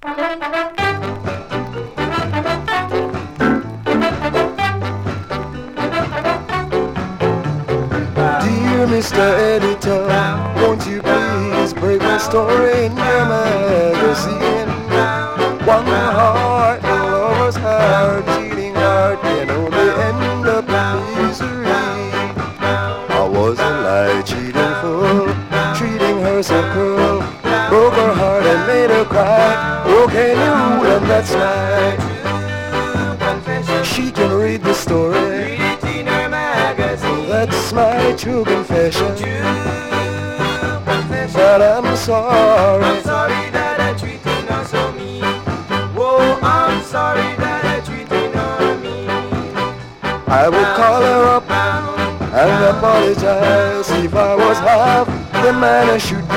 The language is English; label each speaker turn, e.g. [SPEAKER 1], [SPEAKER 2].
[SPEAKER 1] Dear Mr. Editor, won't you please break my story in your magazine? One heart, lover's heart, cheating heart, can only end up in misery. I was a lie, cheating fool, treating her so cruel, broke her heart and made her cry. Oh, can you? And that's right. She can read the story. That's my true confession. But I'm sorry.
[SPEAKER 2] I'm sorry that I treated her so mean. Oh, I'm sorry that I treated her mean.
[SPEAKER 1] I would call her up and apologize if I was half the man I should